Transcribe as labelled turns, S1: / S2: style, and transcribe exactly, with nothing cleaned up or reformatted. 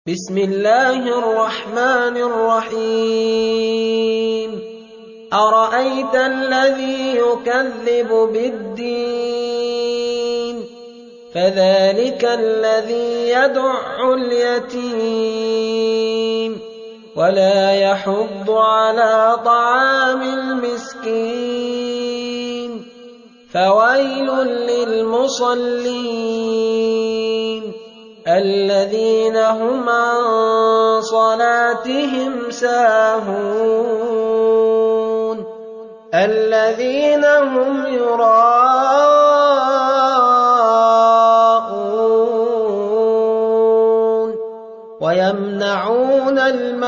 S1: بسم الله الرحمن الرحيم أرأيت الذي يكذب بالدين فذلك الذي يدع اليتيم ولا يحض على طعام المسكين فويل للمصلين الذين هم عن صلاتهم ساهون الذين هم يراءون ويمنعون الماء